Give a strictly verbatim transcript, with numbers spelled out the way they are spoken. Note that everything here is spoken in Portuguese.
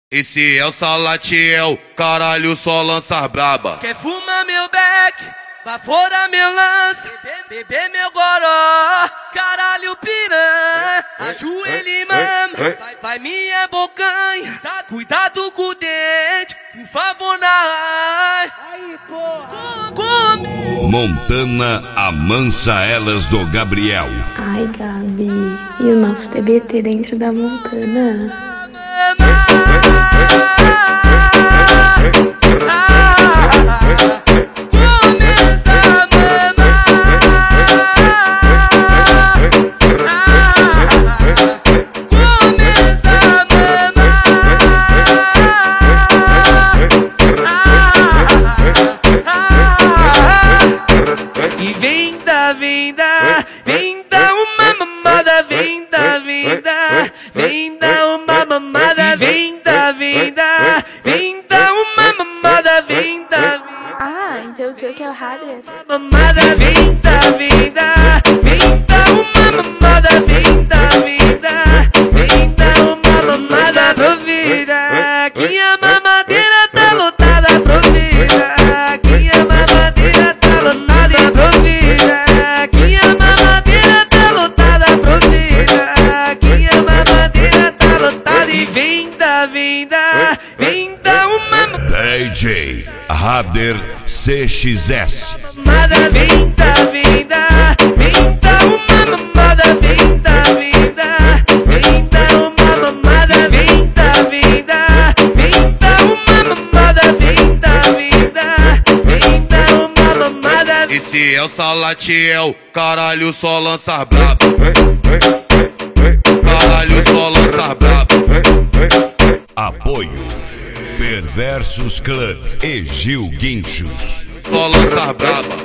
Esse é o Salatiel, caralho, só lança braba. Quer fumar meu beck, vai fora meu lance, beber meu goró, caralho piranha, ajoelha e mama, vai, vai minha bocanha, tá, cuidado com o dente, por favor na aí, porra. Come. Montana amansa elas do Gabriel. Ai, Gabi, e o nosso T B T dentro da Montana? E vem da, vem da, vem da uma mamada, vem da, vem da, vem da uma mamada, vem da, vem da, vem da uma mamada, vem da. Ah, então o teu que é o Hader? Mamada, vem da, vem da, vem da uma mamada, vem da, vem da, vem da uma mamada, provida, que a mamadeira tá lotada, provida, que a mamadeira tá lotada, provida, que a mamadeira tá lotada, provida, que a mamadeira tá lotada e vem da, vem da, vem da uma D J Hader C X S. mamada, vem da, vem da, vem da uma mamada, vem da, vem da, vem da uma mamada, vem da, vem da, vem da uma mamada, vem da, vem da, vem da uma mamada. Esse é o Salatiel, caralho, só lança braba. Caralho, só lança braba. Apoio Perversos Clã e Gil Guinchos. Só lança braba.